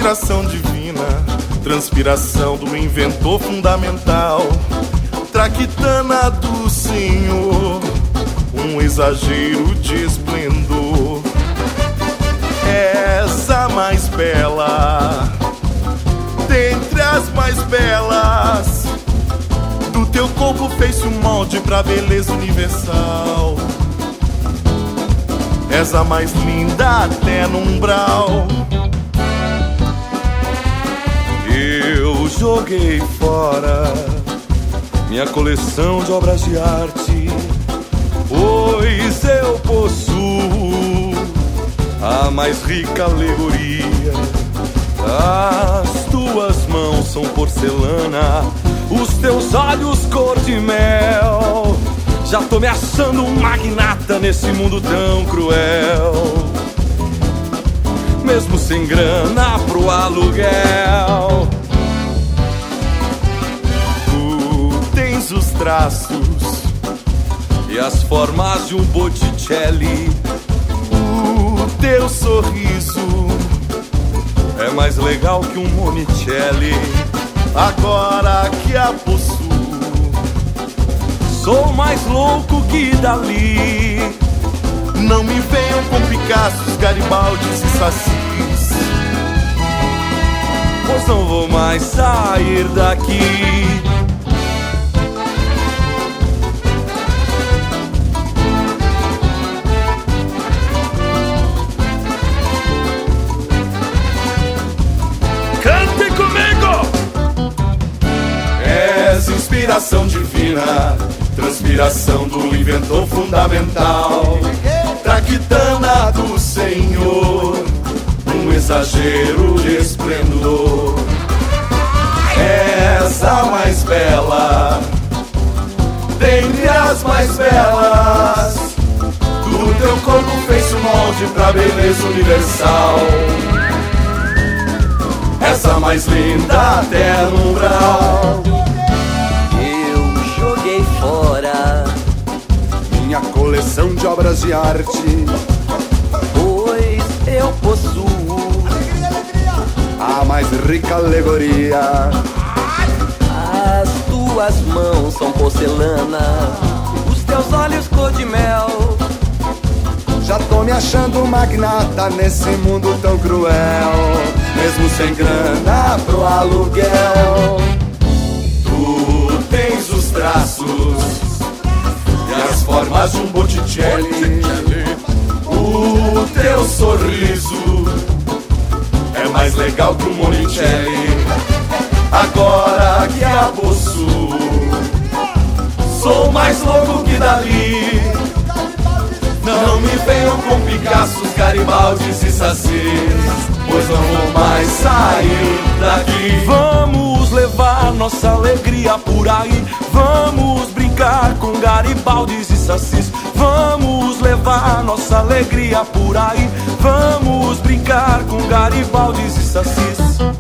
inspiração divina, transpiração do inventor fundamental, traquitana do Senhor, um exagero de esplendor. És a mais bela dentre as mais belas, do teu corpo fez-se um molde pra beleza universal. És a mais linda até no umbral. Eu joguei fora minha coleção de obras de arte, pois eu possuo a mais rica alegoria. As tuas mãos são porcelana, os teus olhos cor de mel. Já tô me achando um magnata nesse mundo tão cruel, mesmo sem grana pro aluguel. Tu tens os traços e as formas de um Botticelli. O teu sorriso é mais legal que um Monicelli. Agora que a possuo, sou mais louco que Dali. Não me venham com Picassos, Garibaldis e Sacis, pois não vou mais sair daqui. Cante comigo! És inspiração divina, transpiração do inventor fundamental, traquitana do Senhor, um exagero de esplendor. És a mais bela dentre as mais belas, do teu corpo fez-se um molde pra beleza universal. És a mais linda até no umbral. Eu joguei fora minha coleção de obras de arte, pois eu possuo a mais rica alegoria. as tuas mãos são porcelana, os teus olhos cor de mel. Já tô me achando um magnata nesse mundo tão cruel, Mesmo sem grana pro aluguel. Tu tens os traços e as formas de um Botticelli. O teu sorriso é mais legal que um Monicelli. Agora que a possuo, sou mais louco que Dali. Não me venham com Picassos, Garibaldis e Sacis, pois não vou mais sair daqui. Vamos levar nossa alegria por aí, vamos brincar com Garibaldis e Sacis. Vamos levar nossa alegria por aí, vamos brincar com Garibaldis e Sacis.